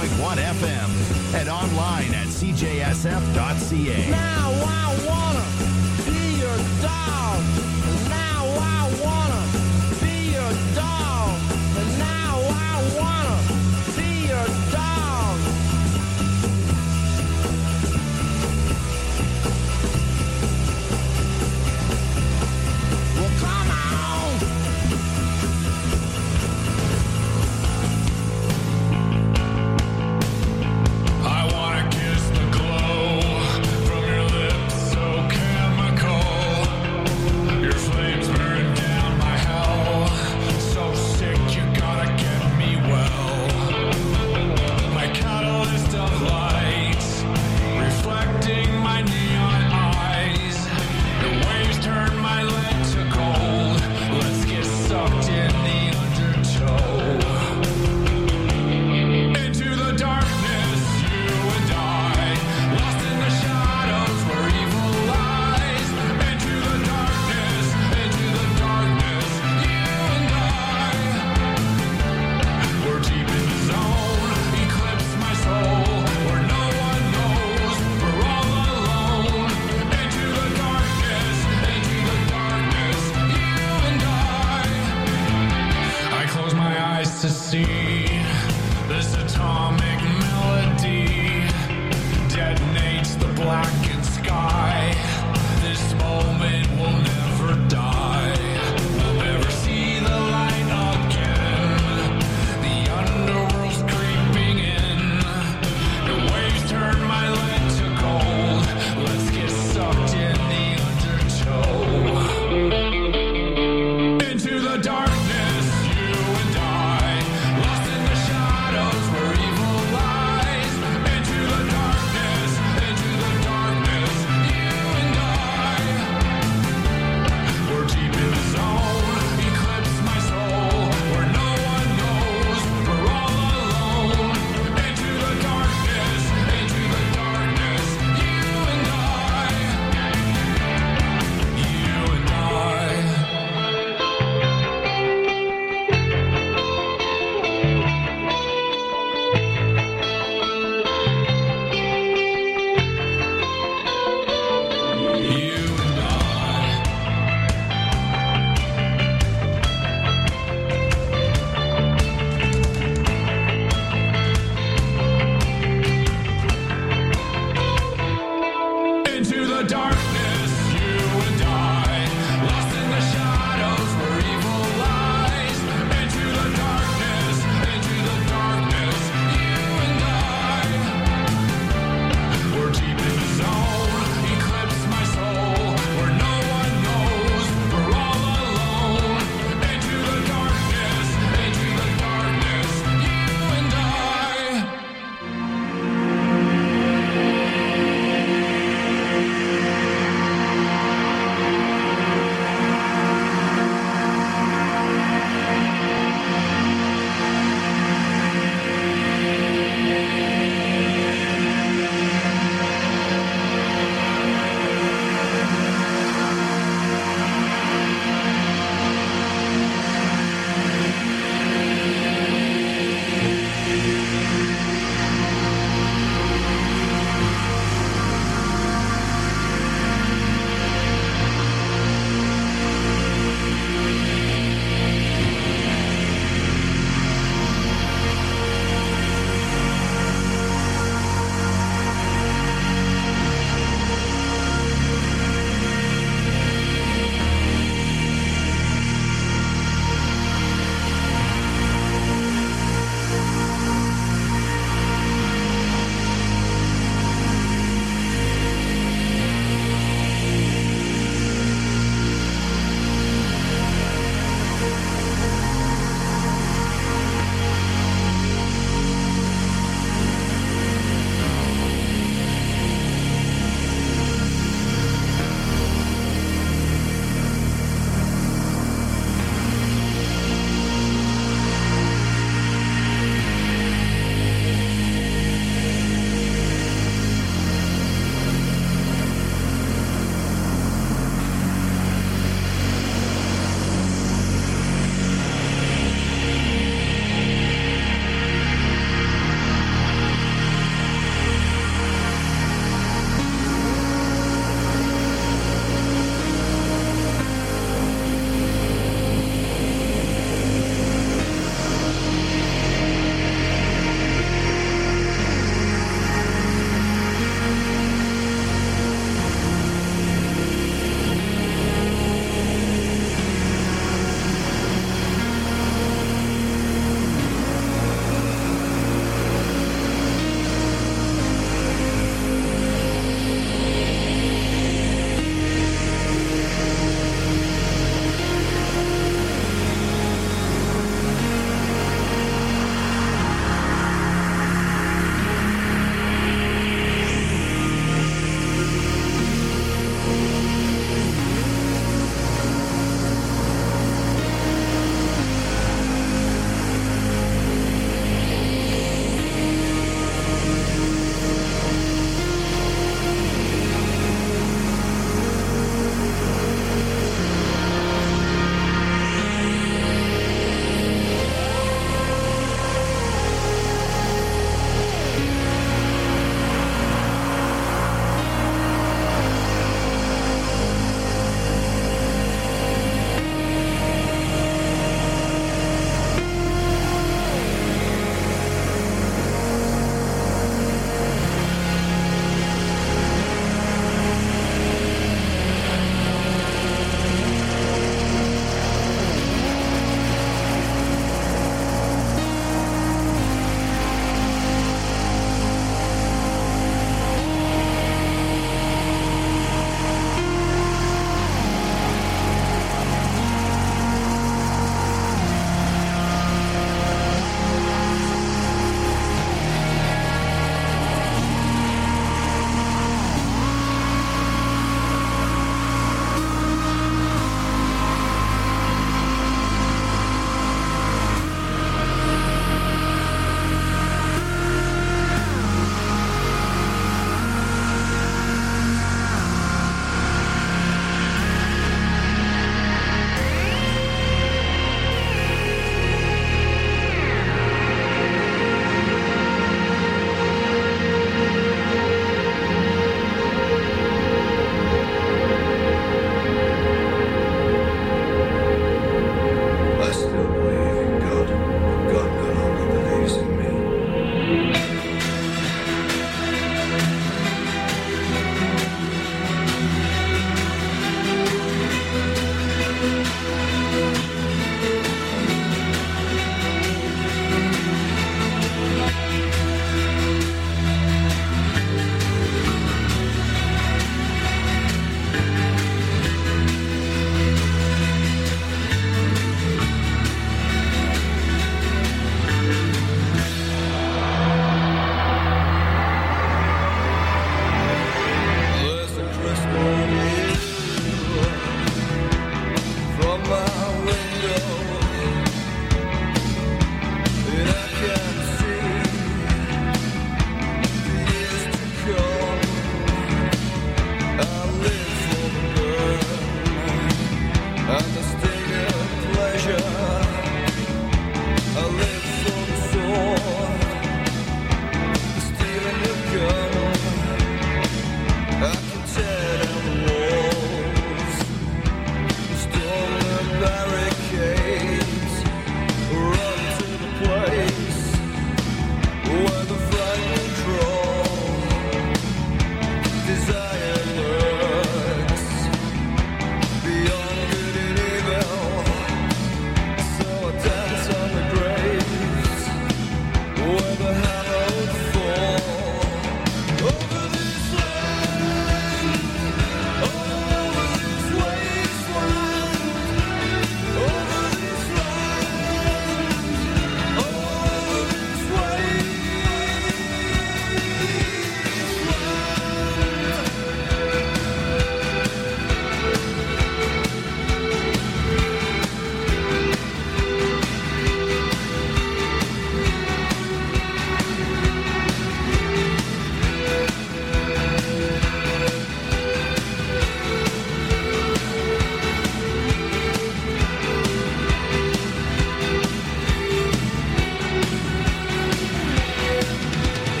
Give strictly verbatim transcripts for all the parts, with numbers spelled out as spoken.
point one F M and online at c j s f dot c a. Now I wanna be your dog. Now I wanna be your dog. And now I wanna be your dog. Well, come on. I wanna kiss the glow from your lips, so chemical.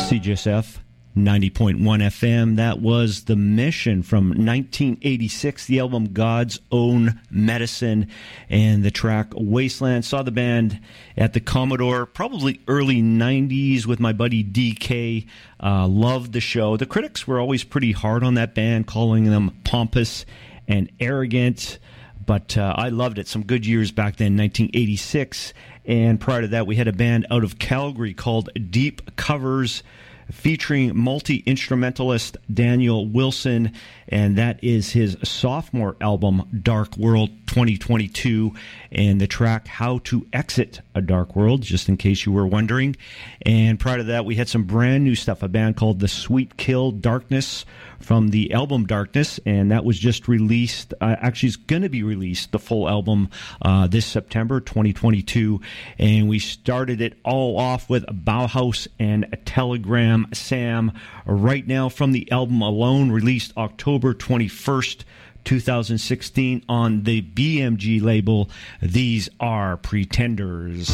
C J S F ninety point one F M. That was The Mission from nineteen eighty-six, the album God's Own Medicine, and the track Wasteland. Saw the band at the Commodore, probably early nineties, with my buddy D K. Uh, loved the show. The critics were always pretty hard on that band, calling them pompous and arrogant, but uh, I loved it. Some good years back then, nineteen eighty-six. And prior to that, we had a band out of Calgary called Deep Covers, featuring multi-instrumentalist Daniel Wilson, and that is his sophomore album, Dark World twenty twenty-two, and the track How to Exit a Dark World, just in case you were wondering. And prior to that, we had some brand new stuff, a band called The Sweet Kill Darkness from the album Darkness, and that was just released, uh, actually is going to be released, the full album, uh, this September twenty twenty-two. And we started it all off with Bauhaus and Telegram Sam, right now from the album Alone, released October twenty-first, two thousand sixteen on the B M G label. These Are Pretenders.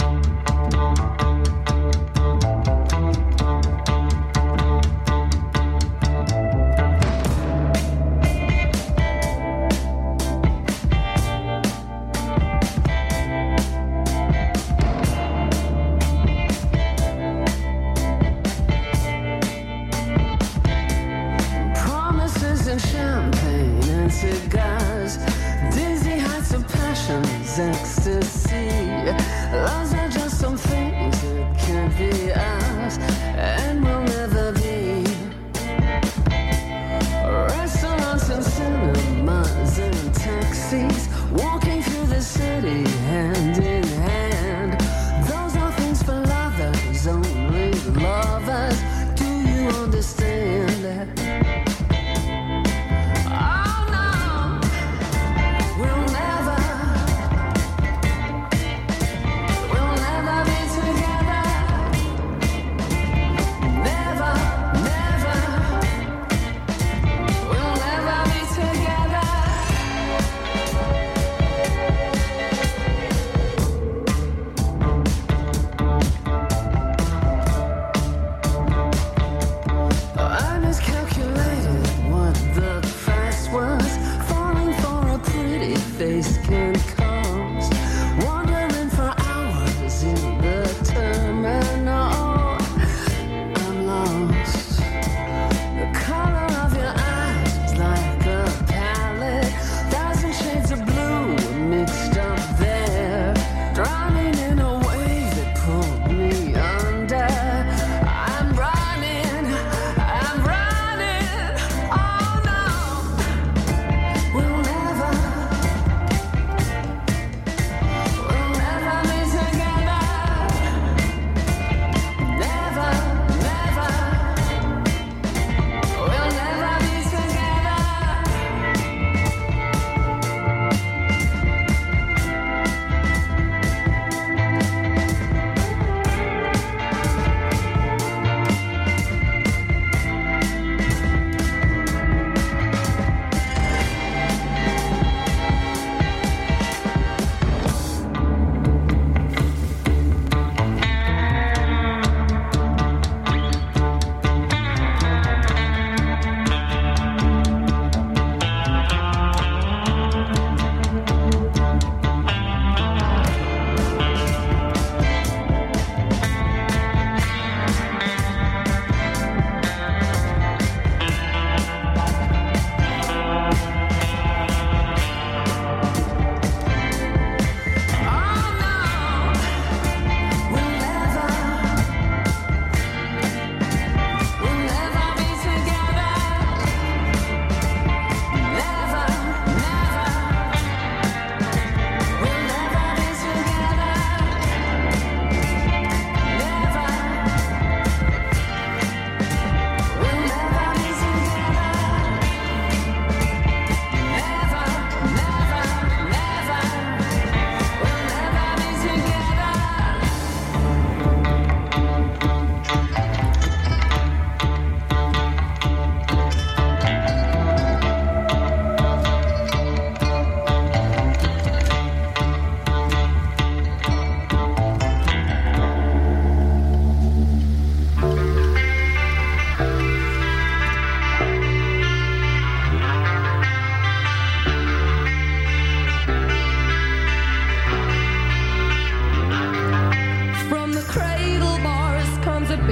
Ecstasy, those are just some things that can't be asked and will never be. Restaurants and cinemas and taxis, walking through the city hand in hand. Those are things for lovers, only lovers. Do you understand that?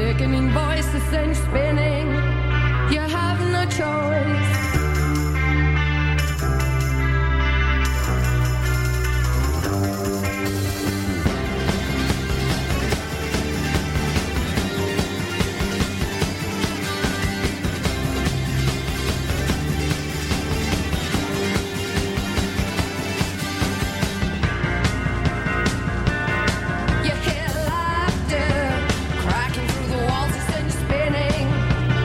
quickening voices and spinning. You have no choice. You hear laughter cracking through the walls and spinning.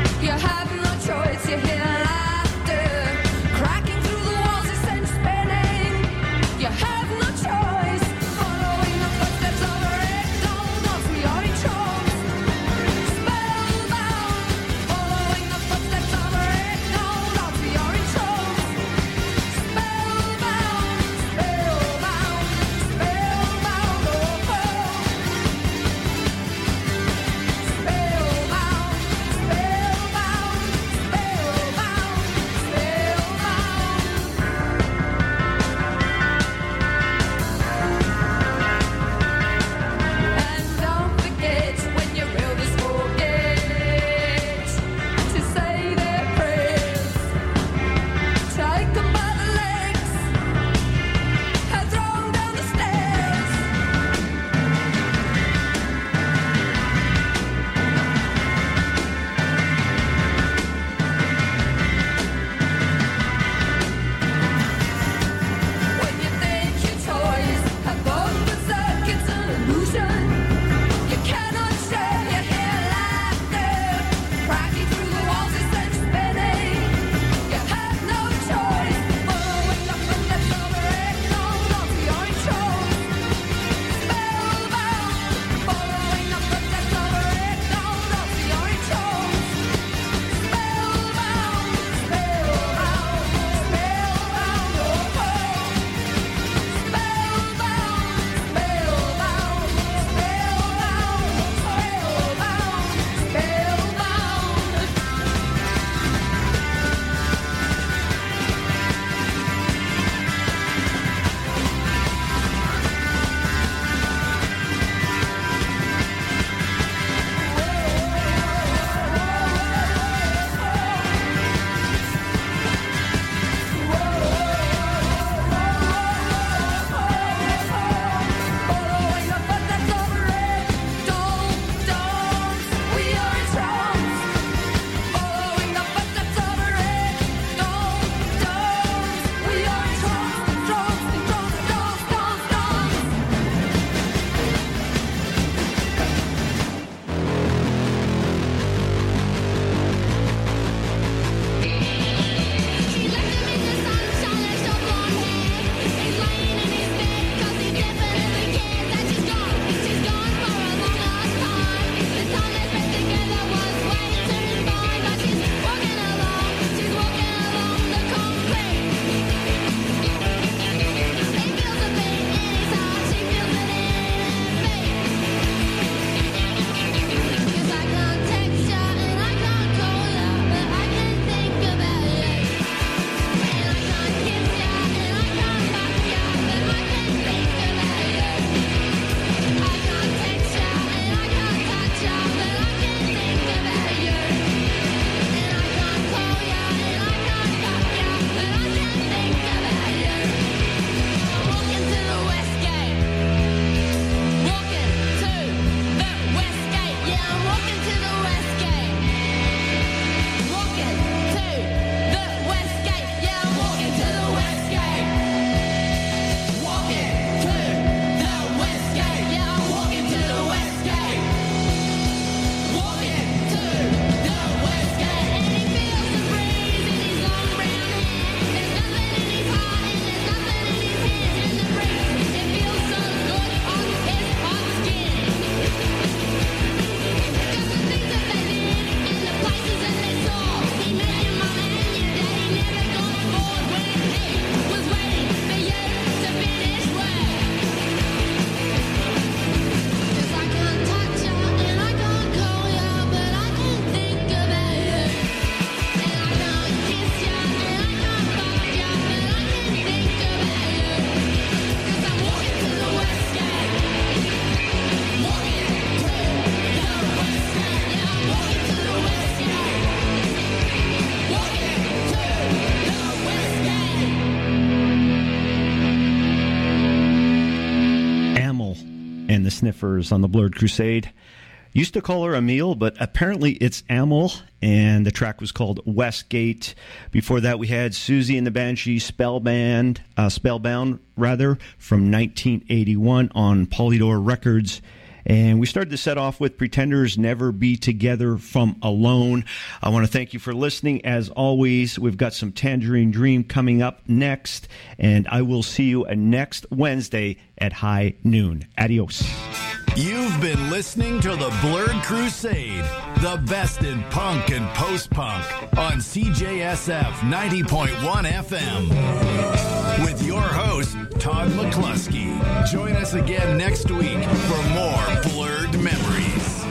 and the Sniffers on the Blurred Crusade. Used to call her Emil, but apparently it's Amel, and the track was called Westgate. Before that, we had Susie and the Banshees, Spellbound, uh, Spellbound, rather, from nineteen eighty-one on Polydor Records. And we started the set off with Pretenders, Never Be Together from Alone. I want to thank you for listening. As always, we've got some Tangerine Dream coming up next, and I will see you next Wednesday at high noon. Adios. You've been listening to the Blurred Crusade, the best in punk and post-punk on C J S F ninety point one F M. With your host, Todd McCluskey. Join us again next week for more Blurred Memories.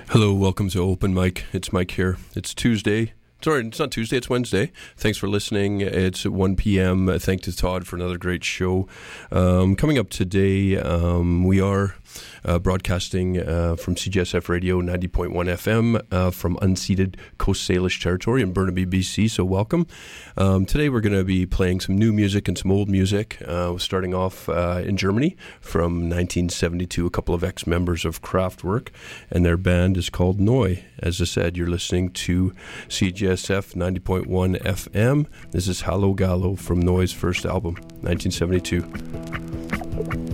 Hello, welcome to Open Mic. It's Mike here. It's Tuesday. Sorry, it's not Tuesday, it's Wednesday. Thanks for listening. It's at one p.m. Thanks to Todd for another great show. Um, coming up today, um, we are uh, broadcasting uh, from C J S F Radio ninety point one F M uh, from unceded Coast Salish territory in Burnaby, B C, so welcome. Um, today we're going to be playing some new music and some old music, uh, starting off uh, in Germany from nineteen seventy-two, a couple of ex-members of Kraftwerk, and their band is called Neu. As I said, you're listening to C J S F ninety point one F M. This is Hallo Gallo from Neu's first album, nineteen seventy-two.